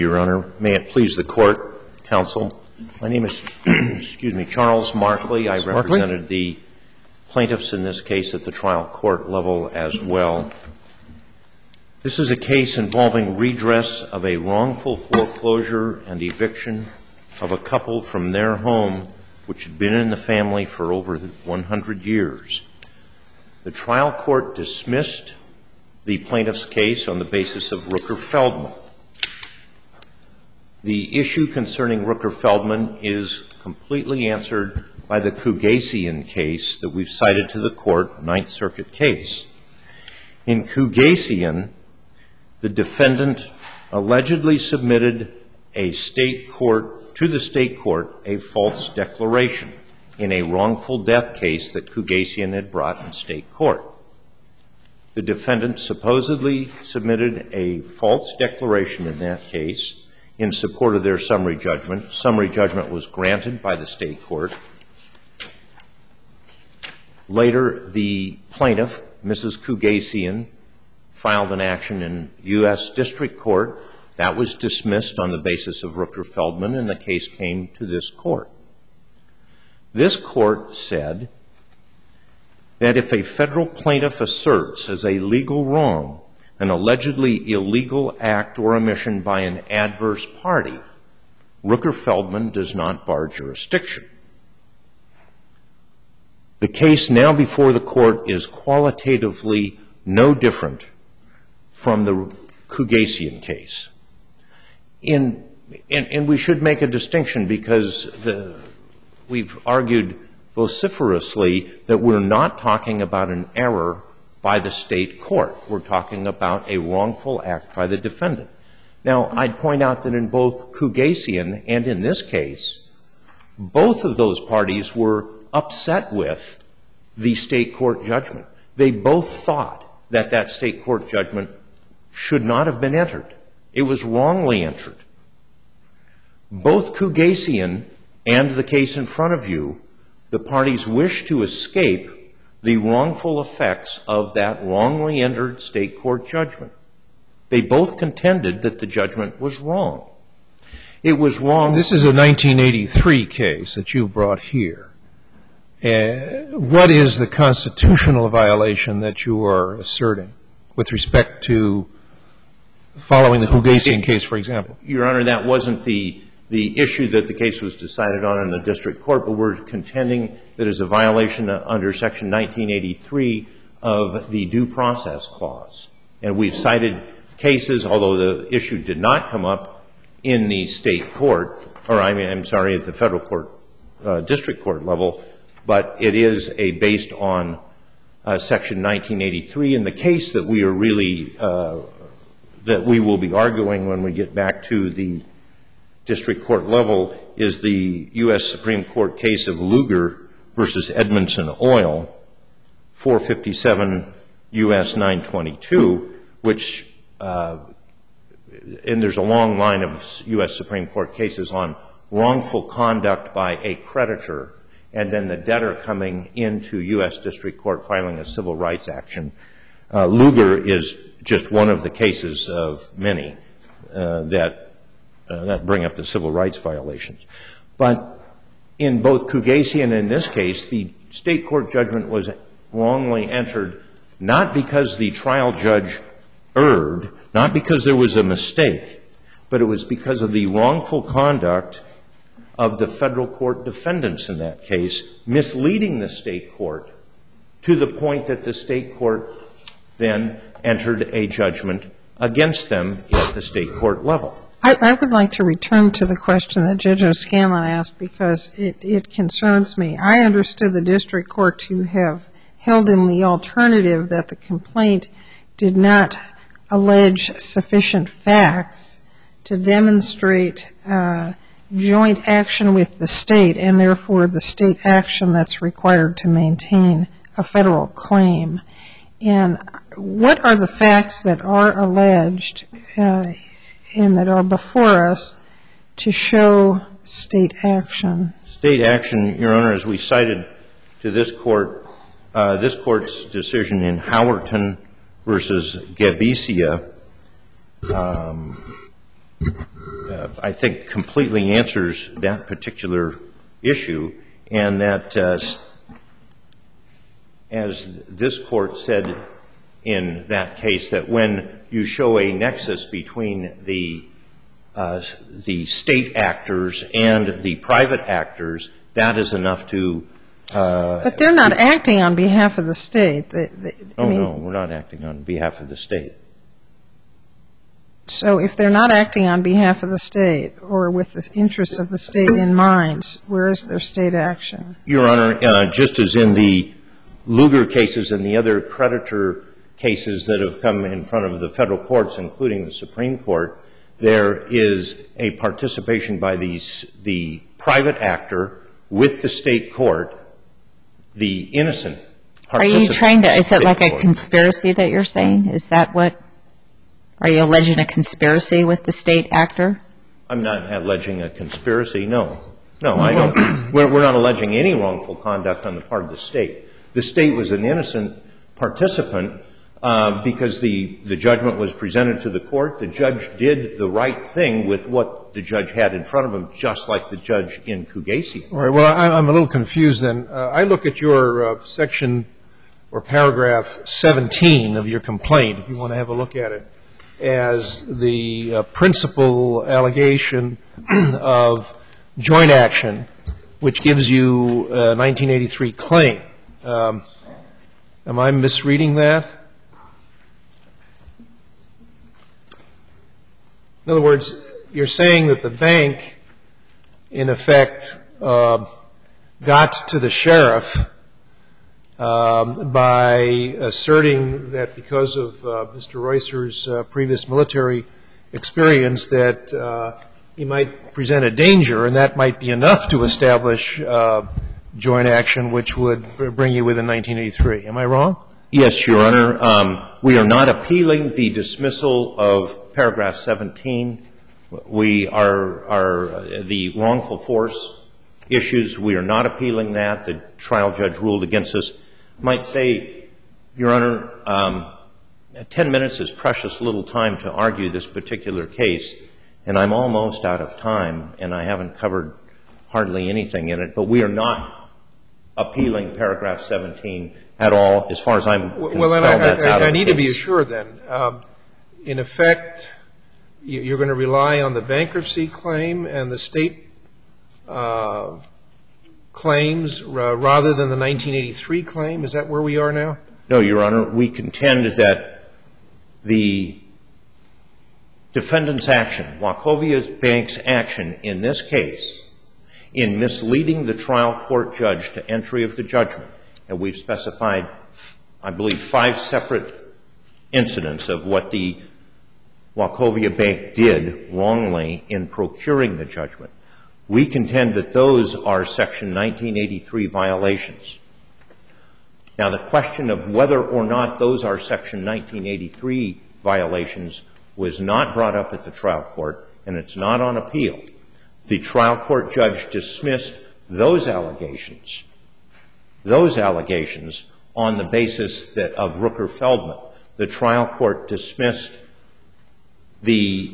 Your Honor, may it please the Court, Counsel. My name is, Charles Markley. I represented the plaintiffs in this case at the trial court level as well. This is a case involving redress of a wrongful foreclosure and eviction of a couple from their home which had been in the family for over 100 years. The trial court dismissed the plaintiff's case on the basis of Rooker-Feldman. The issue concerning Rooker-Feldman is completely answered by the Kougassian case that we've cited to the Court, Ninth Circuit case. In Kougassian, the defendant allegedly submitted to the state court a false declaration in a wrongful death case that Kougassian had brought in state court. The defendant supposedly submitted a false declaration in that case in support of their summary judgment. Summary judgment was granted by the state court. Later, the plaintiff, Mrs. Kougassian, filed an action in U.S. District Court. That was dismissed on the basis of Rooker-Feldman, and the case came to this court. This court said that if a federal plaintiff asserts as a legal wrong an allegedly illegal act or omission by an adverse party, Rooker-Feldman does not bar jurisdiction. The case now before the court is qualitatively no different from the Kougassian case. And we should make a distinction because we've argued vociferously that we're not talking about an error by the state court. We're talking about a wrongful act by the defendant. Now, I'd point out that in both Kougassian and in this case, both of those parties were upset with the state court judgment. They both thought that that state court judgment should not have been entered. It was wrongly entered. Both Kougassian and the case in front of you, the parties wish to escape the wrongful effects of that wrongly entered state court judgment. They both contended that the judgment was wrong. It was wrong. This is a 1983 case that you brought here. What is the constitutional violation that you are asserting with respect to following the Kougassian case, for example? Your Honor, that wasn't the issue that the case was decided on in the district court, but we're contending that is a violation under Section 1983 of the Due Process Clause. And we've cited cases, although the issue did not come up in the state court, at the federal court, district court level, but it is based on Section 1983. And the case that we are really, that we will be arguing when we get back to the district court level is the U.S. Supreme Court case of Lugar versus Edmondson Oil, 457 U.S. 922, which, and there's a long line of U.S. Supreme Court cases on wrongful conduct by a creditor and then the debtor coming into U.S. District Court filing a civil rights action. Lugar is just one of the cases of many that bring up the civil rights violations. But in both Kougassian and in this case, the state court judgment was wrongly entered not because the trial judge erred, not because there was a mistake, but it was because of the wrongful conduct of the federal court defendants in that case, misleading the state court to the point that the state court then entered a judgment against them at the state court level. I would like to return to the question that Judge O'Scanlan asked because it concerns me. I understood the district court to have held in the alternative that the complaint did not allege sufficient facts to demonstrate joint action with the state and therefore the state action that's required to maintain a federal claim. And what are the facts that are alleged and that are before us to show state action? State action, Your Honor, as we cited to this court's decision in Howerton versus Gabesia, I think, completely answers that particular issue, and that, as this Court said in that case, that when you show a nexus between the state actors and the private actors, that is enough to But they're not acting on behalf of the state. No, we're not acting on behalf of the state. So if they're not acting on behalf of the state or with the interests of the state in mind, where is their state action? Your Honor, just as in the Lugar cases and the other creditor cases that have come in front of the federal courts, including the Supreme Court, there is a participation by the private actor with the state court, the innocent participant. Are you trying to, is it like a conspiracy that you're saying? Is that what, are you alleging a conspiracy with the state actor? I'm not alleging a conspiracy, no. No, I don't. We're not alleging any wrongful conduct on the part of the state. The state was an innocent participant because the judgment was presented to the court. The judge did the right thing with what the judge had in front of him, just like the judge in Kugasian. All right. Well, I'm a little confused then. I look at your section or paragraph 17 of your complaint, if you want to have a look at it, as the principal allegation of joint action, which gives you a 1983 claim. Am I misreading that? In other words, you're saying that the bank, in effect, got to the sheriff by asserting that because of Mr. Reusser's previous military experience that he might present a danger, and that might be enough to establish joint action, which would bring you within 1983. Am I wrong? Yes, Your Honor. We are not appealing the dismissal of paragraph 17. We are the wrongful force issues. We are not appealing that. The trial judge ruled against us. I might say, Your Honor, 10 minutes is precious little time to argue this particular case, and I'm almost out of time, and I haven't covered hardly anything in it. But we are not appealing paragraph 17 at all, as far as I'm concerned. Well, then I need to be assured then. In effect, you're going to rely on the bankruptcy claim and the state claims rather than the 1983 claim? Is that where we are now? No, Your Honor. We contend that the defendant's action, Wachovia Bank's action in this case, in misleading the trial court judge to entry of the judgment, and we've specified, I believe, 5 separate incidents of what the Wachovia Bank did wrongly in procuring the judgment. We contend that those are Section 1983 violations. Now, the question of whether or not those are Section 1983 violations was not brought up at the trial court, and it's not on appeal. The trial court judge dismissed those allegations on the basis of Rooker-Feldman. The trial court dismissed the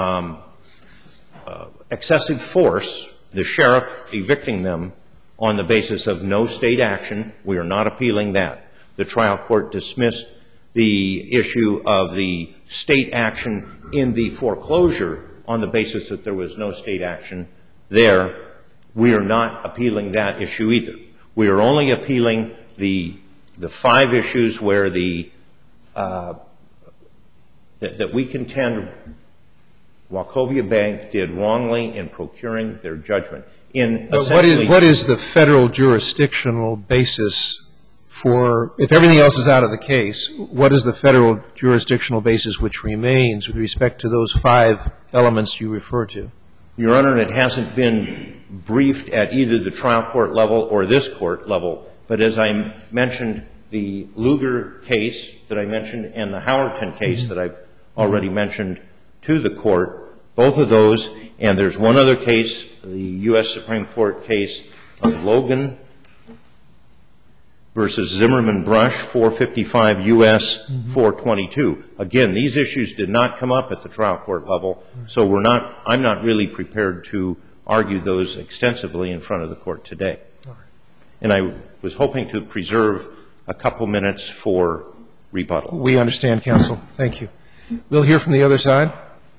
excessive force, the sheriff evicting them, on the basis of no state action. We are not appealing that. The trial court dismissed the issue of the state action in the foreclosure on the basis that there was no state action there. We are not appealing that issue either. We are only appealing the 5 issues where that we contend Wachovia Bank did wrongly in procuring their judgment. What is the federal jurisdictional basis for, if everything else is out of the case, what is the federal jurisdictional basis which remains with respect to those 5 elements you referred to? Your Honor, it hasn't been briefed at either the trial court level or this court level, but as I mentioned, the Lugar case that I mentioned and the Howerton case that I've already mentioned to the court, both of those, and there's one other case, the U.S. Supreme Court case of Logan v. versus Zimmerman Brush, 455 U.S. 422. Again, these issues did not come up at the trial court level, so I'm not really prepared to argue those extensively in front of the court today. And I was hoping to preserve a couple minutes for rebuttal. We understand, counsel. Thank you. We'll hear from the other side.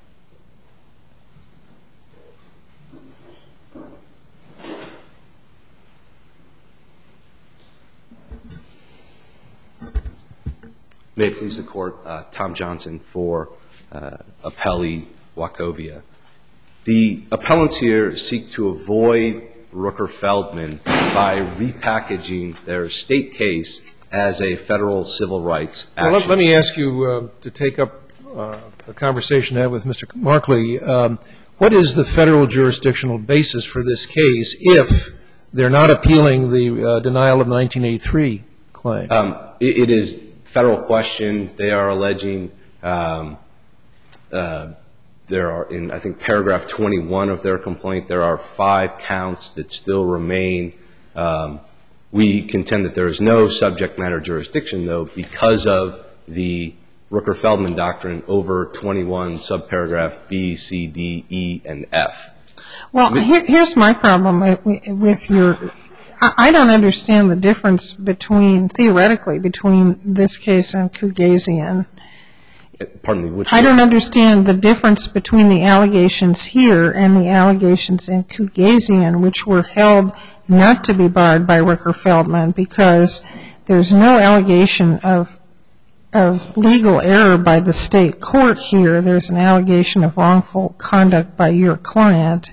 May it please the Court, Tom Johnson for Appellee Wachovia. The appellants here seek to avoid Rooker-Feldman by repackaging their state case as a federal civil rights action. Well, let me ask you to take up a conversation I had with Mr. Markley. What is the federal jurisdictional basis for this case if they're not appealing the denial of the 1983 claim? It is federal question. They are alleging there are, in I think paragraph 21 of their complaint, there are 5 counts that still remain. We contend that there is no subject matter jurisdiction, though, because of the Rooker-Feldman doctrine over 21 subparagraph B, C, D, E, and F. Well, here's my problem with your – I don't understand the difference theoretically, between this case and Kougazian. Pardon me, which I don't understand the difference between the allegations here and the allegations in Kougazian, which were held not to be barred by Rooker-Feldman because there's no allegation of legal error by the state court here. There's an allegation of wrongful conduct by your client.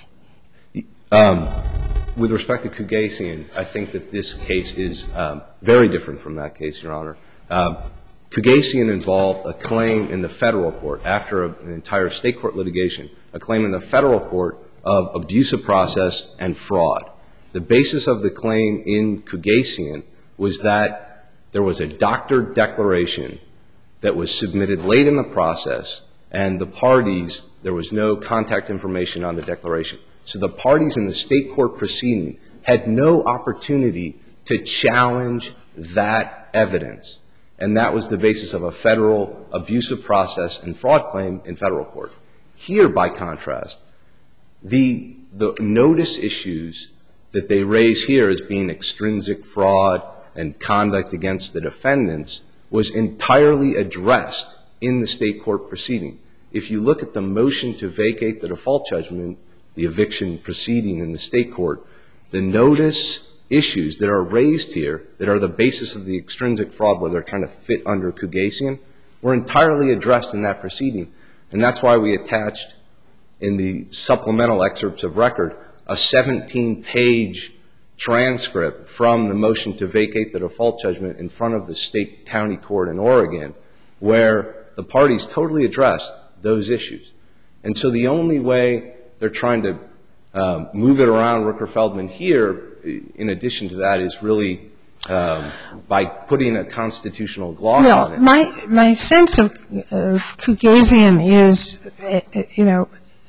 With respect to Kougazian, I think that this case is very different from that case, Your Honor. Kougazian involved a claim in the federal court after an entire state court litigation, a claim in the federal court of abusive process and fraud. The basis of the claim in Kougazian was that there was a doctored declaration that was submitted late in the process, and the parties, there was no contact information on the declaration. So the parties in the state court proceeding had no opportunity to challenge that evidence. And that was the basis of a federal abusive process and fraud claim in federal court. Here, by contrast, the notice issues that they raise here as being extrinsic fraud and conduct against the defendants was entirely addressed in the state court proceeding. If you look at the motion to vacate the default judgment, the eviction proceeding in the state court, the notice issues that are raised here that are the basis of the extrinsic fraud where they're trying to fit under Kougazian were entirely addressed in that proceeding. And that's why we attached in the supplemental excerpts of record a 17-page transcript from the motion to vacate the default judgment in front of the state county court in Oregon where the parties totally addressed those issues. And so the only way they're trying to move it around Rooker-Feldman here, in addition to that, is really by putting a constitutional gloss on it. Well, my sense of Kougazian is, you know,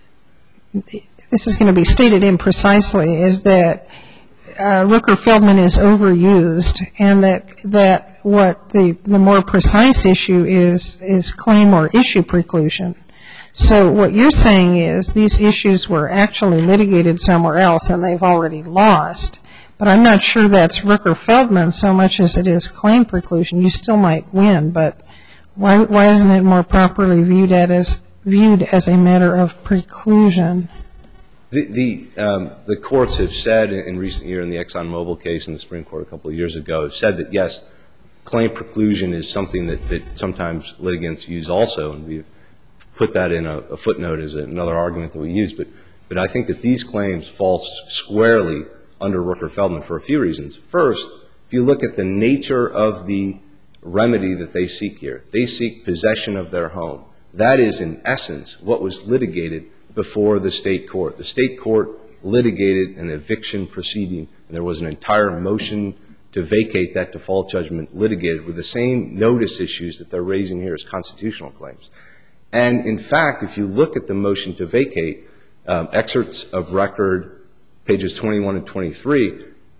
this is going to be stated imprecisely, is that Rooker-Feldman is overused and that what the more precise issue is claim or issue preclusion. So what you're saying is these issues were actually litigated somewhere else and they've already lost. But I'm not sure that's Rooker-Feldman so much as it is claim preclusion. You still might win, but why isn't it more properly viewed as a matter of preclusion? The courts have said in recent years, in the ExxonMobil case in the Supreme Court a couple of years ago, have said that, yes, claim preclusion is something that sometimes litigants use also, and we've put that in a footnote as another argument that we use. But I think that these claims fall squarely under Rooker-Feldman for a few reasons. First, if you look at the nature of the remedy that they seek here, they seek possession of their home. That is, in essence, what was litigated before the state court. The state court litigated an eviction proceeding, and there was an entire motion to vacate that default judgment litigated with the same notice issues that they're raising here as constitutional claims. And, in fact, if you look at the motion to vacate, excerpts of record, pages 21 and 23,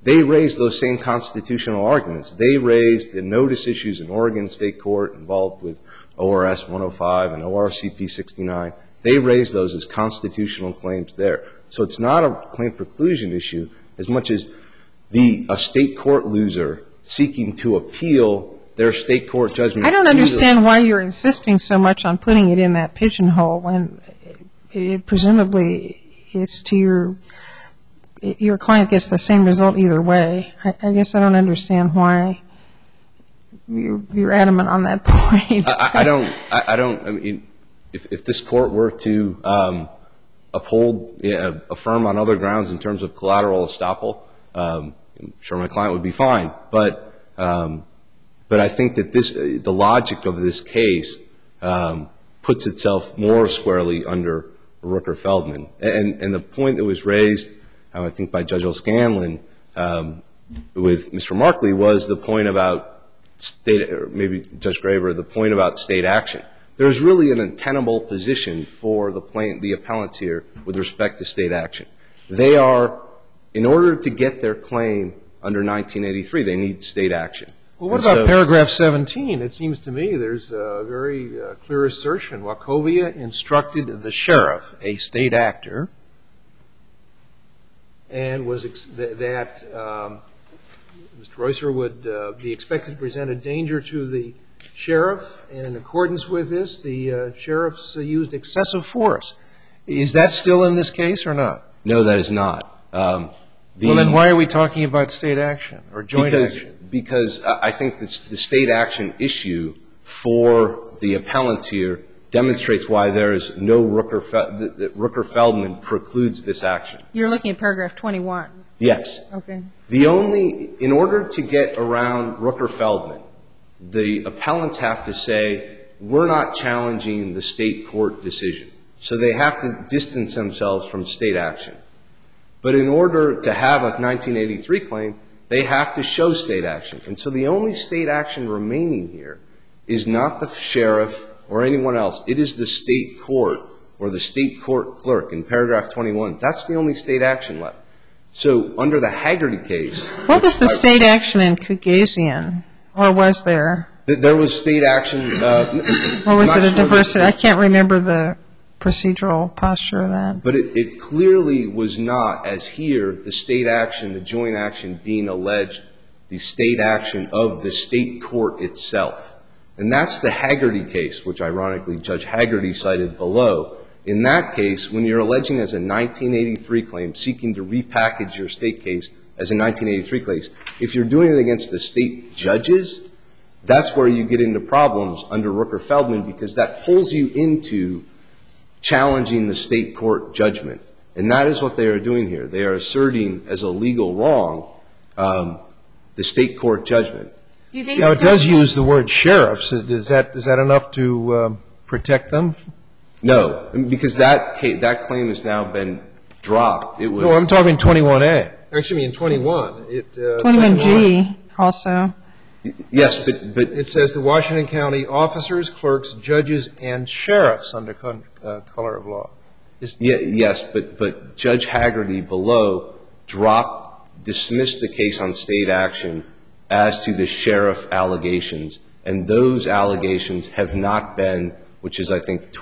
they raised those same constitutional arguments. They raised the notice issues in Oregon State Court involved with ORS 105 and ORCP 69. They raised those as constitutional claims there. So it's not a claim preclusion issue as much as a state court loser seeking to appeal their state court judgment. I don't understand why you're insisting so much on putting it in that pigeonhole when it presumably is to your client gets the same result either way. I guess I don't understand why you're adamant on that point. I mean, if this court were to affirm on other grounds in terms of collateral estoppel, I'm sure my client would be fine. But I think that the logic of this case puts itself more squarely under Rooker-Feldman. And the point that was raised, I think, by Judge O'Scanlan with Mr. Markley was the point about or maybe Judge Graber, the point about state action. There's really an untenable position for the appellants here with respect to state action. They are, in order to get their claim under 1983, they need state action. Well, what about paragraph 17? It seems to me there's a very clear assertion. Wachovia instructed the sheriff, a state actor, and was that Mr. Reusser would be expected to present a danger to the sheriff, and in accordance with this, the sheriffs used excessive force. Is that still in this case or not? No, that is not. Well, then why are we talking about state action or joint action? Because I think the state action issue for the appellants here demonstrates why there is no Rooker-Feldman precludes this action. You're looking at paragraph 21. Yes. Okay. In order to get around Rooker-Feldman, the appellants have to say, we're not challenging the state court decision. So they have to distance themselves from state action. But in order to have a 1983 claim, they have to show state action. And so the only state action remaining here is not the sheriff or anyone else. It is the state court or the state court clerk in paragraph 21. That's the only state action left. So under the Haggerty case. What was the state action in Kagasian? Or was there? There was state action. Or was it a diversity? I can't remember the procedural posture of that. But it clearly was not, as here, the state action, the joint action being alleged, the state action of the state court itself. And that's the Haggerty case, which ironically Judge Haggerty cited below. In that case, when you're alleging as a 1983 claim, seeking to repackage your state case as a 1983 case, if you're doing it against the state judges, that's where you get into problems under Rooker-Feldman because that pulls you into challenging the state court judgment. And that is what they are doing here. They are asserting as a legal wrong the state court judgment. Now, it does use the word sheriffs. Is that enough to protect them? No, because that claim has now been dropped. It was. No, I'm talking 21A. Excuse me, in 21. 21G also. Yes, but it says the Washington County officers, clerks, judges, and sheriffs under color of law. Yes, but Judge Haggerty below dismissed the case on state action as to the sheriff allegations, and those allegations have not been, which is I think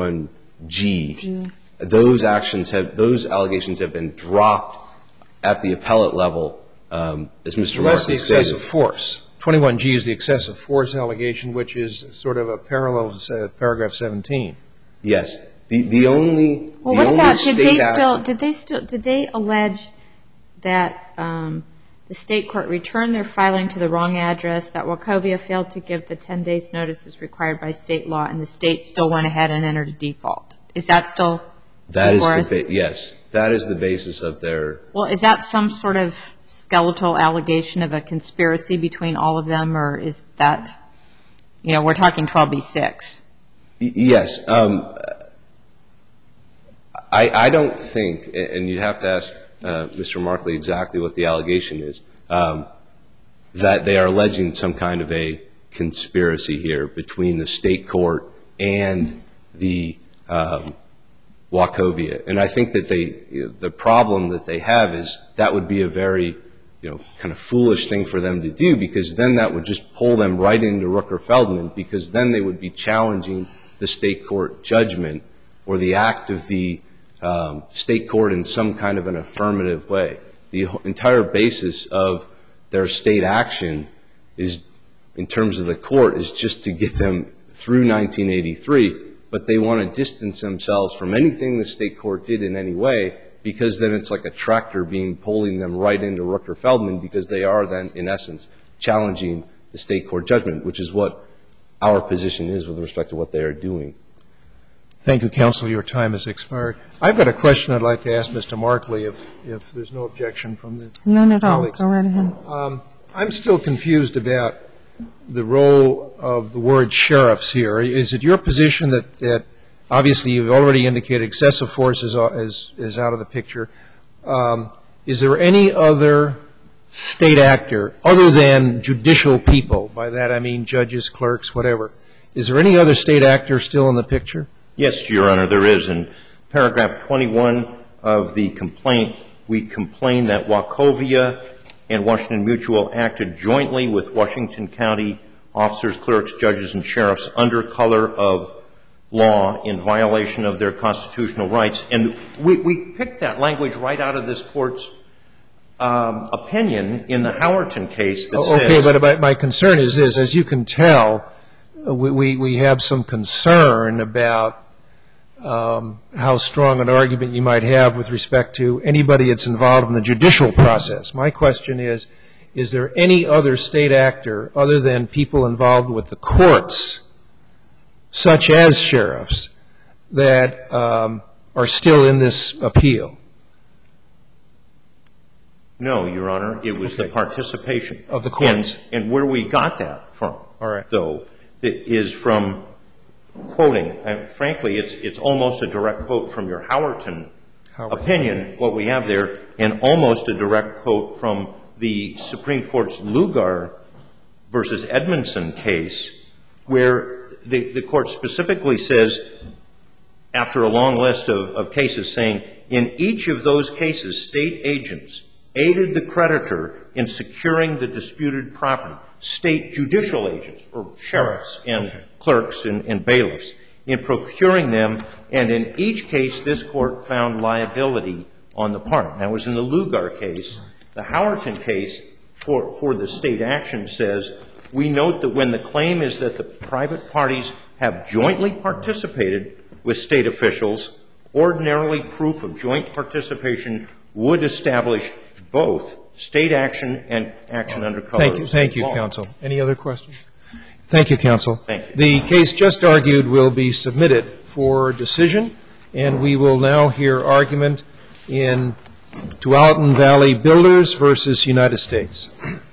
21G. Those allegations have been dropped at the appellate level, as Mr. Markey stated. That's the excessive force. 21G is the excessive force allegation, which is sort of a parallel to paragraph 17. Yes. The only Well, what about, did they allege that the state court returned their filing to the wrong address, that Wachovia failed to give the 10 days notice as required by state law, and the state still went ahead and entered a default? Is that still before us? Yes. That is the basis of their. Well, is that some sort of skeletal allegation of a conspiracy between all of them, or is that, we're talking 12B6? Yes. I don't think, and you'd have to ask Mr. Markley exactly what the allegation is, that they are alleging some kind of a conspiracy here between the state court and the Wachovia. And I think that the problem that they have is that would be a very kind of foolish thing for them to do, because then that would just pull them right into Rooker-Feldman, because then they would be challenging the state court judgment or the act of the state court in some kind of an affirmative way. The entire basis of their state action is, in terms of the court, is just to get them through 1983, but they want to distance themselves from anything the state court did in any way, because then it's like a tractor pulling them right into Rooker-Feldman, because they are then, in essence, challenging the state court judgment, which is what our position is with respect to what they are doing. Thank you, counsel. Your time has expired. I've got a question I'd like to ask Mr. Markley, if there's no objection from the None at all. colleagues. Go right ahead. I'm still confused about the role of the word sheriffs here. Is it your position that obviously you've already indicated excessive force is out of the picture? Is there any other state actor other than judicial people? By that I mean judges, clerks, whatever. Is there any other state actor still in the picture? Yes, Your Honor, there is. In paragraph 21 of the complaint, we complain that Wachovia and Washington Mutual acted jointly with Washington County officers, clerks, judges, and sheriffs under color of law in violation of their constitutional rights. And we picked that language right out of this Court's opinion in the Howerton case that says... Okay, but my concern is this. As you can tell, we have some concern about how strong an argument you might have with respect to anybody that's involved in the judicial process. My question is there any other state actor other than people involved with the courts, such as sheriffs, that are still in this appeal? No, Your Honor. It was the participation of the courts. And where we got that from, though, is from quoting. Frankly, it's almost a direct quote from your Howerton opinion, what we have there, and almost a direct quote from the Supreme Court's Lugar versus Edmondson case, where the Court specifically says, after a long list of cases, saying, in each of those cases, state agents aided the creditor in securing the disputed property. State judicial agents, or sheriffs and clerks and bailiffs, in procuring them, and in each case, this Court found liability on the part. That was in the Lugar case. The Howerton case, for the state action, says, we note that when the claim is that the private parties have jointly participated with state officials, ordinarily proof of joint participation would establish both state action and action under color of state law. Thank you, counsel. Any other questions? Thank you, counsel. Thank you. The case just argued will be submitted for decision, and we will now hear argument in Tualatin Valley Builders versus United States.